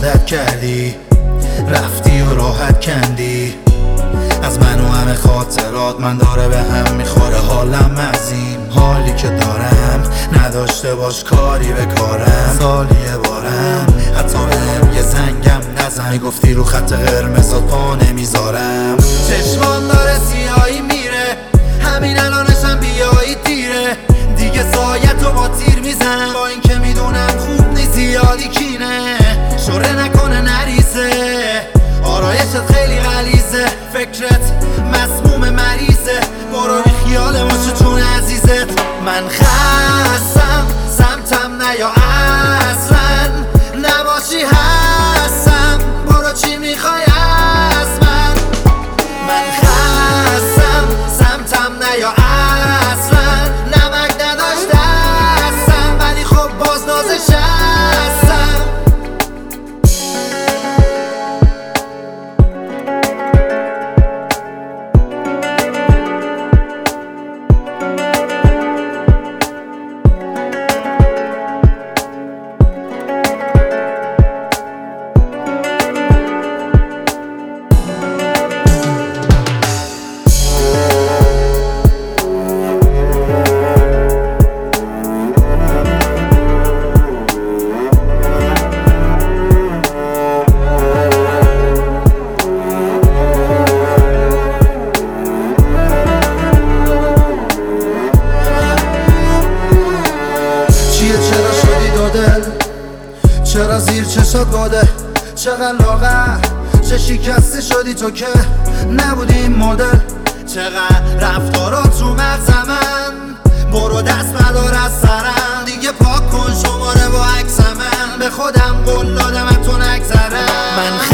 عادت کردی، رفتی و راحت کندی از من و همه خاطرات. من داره به هم میخوره حالم از این حالی که دارم، نداشته باش کاری به کارم. سالیه بارم حتی بهم یه زنگم نزن، میگفتی رو خط قرمزات پا نمیذارم. چشمان داره سیاهی میره، همین الانشم بیایی دیره دیگه. سایتو با تیر میزنم با این که میدونم خوب نیست زیادی کینه. شوره نکنه نریزه، آرایشت خیلی غلیظه، فکرت مسموم مریضه. برو بی خیال باشه چون عزیزت. من خستم سمتم نیا اصلا، نباشی هستم برو چی میخوای از من. من خستم سمتم نیا اصلا، نمک نداشت دستم ولی خب باز نازش هستم. چرا شدی دو دل، چرا زیر چشات باده، چقدر لاغر، چه شکسته شدی تو که نبودی این مدل. چقدر رفتارات رو مغز من، برو دست بدار از سرم دیگه. پاک کن شماره با عکس من، به خودم قول دادم تو نگذرم. من